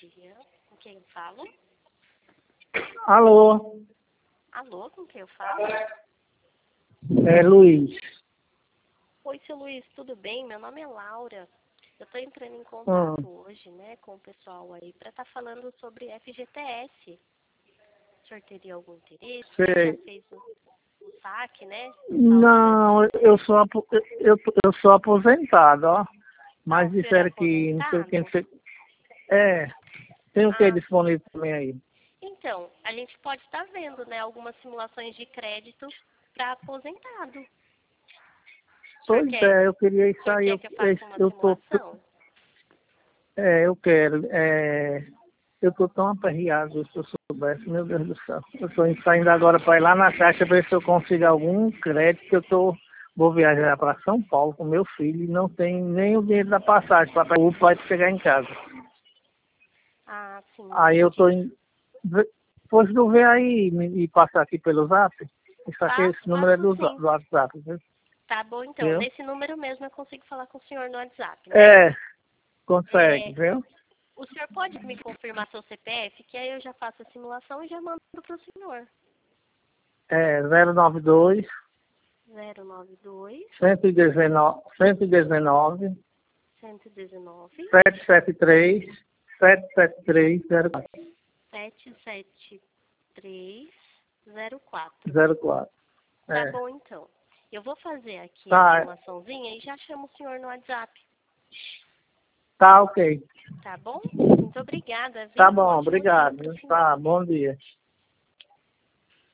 dia. Com quem eu falo? Alô, Alô, com quem eu falo? é Luiz. Oi, seu Luiz, tudo bem? Meu nome é Laura. Eu estou entrando em contato hoje, né, com o pessoal aí para estar falando sobre FGTS. O senhor teria algum interesse? O senhor já Sei. fez o saque, né? Não, eu sou aposentado, ó. Mas O senhor é disseram que não sei o que, não aposentado? sei. É, tem o que Ah, disponível também aí? então, a gente pode estar vendo, né, algumas simulações de crédito para aposentado. O senhor Pois quer, é, eu queria o isso senhor aí, quer que eu faça uma eu tô, simulação? eu quero, eu tô tão aperreado, se eu soubesse, meu Deus do céu. Eu tô saindo agora para ir lá na caixa para ver se eu consigo algum crédito, que vou viajar para São Paulo com meu filho e não tem nem o dinheiro da passagem para pegar o pai para chegar em casa. Ah, sim, Aí eu tô entendi. em. Depois de eu ver aí e passar aqui pelo zap, isso aqui, esse número é Passo do sim. WhatsApp, viu? Tá bom, então. Viu? Nesse número mesmo eu consigo falar com o senhor no WhatsApp, né? É, consegue, É, viu? o senhor pode me confirmar seu CPF, que aí eu já faço a simulação e já mando para o senhor. É 092 092 119 119 119 773 773 77304. 04. Tá É. bom, então. Eu vou fazer aqui a Tá, simulaçãozinha e já chamo o senhor no WhatsApp. tá ok. Tá bom? Muito obrigada, Tá viu? Um bom, ótimo dia obrigado. para o Tá, senhor. bom dia.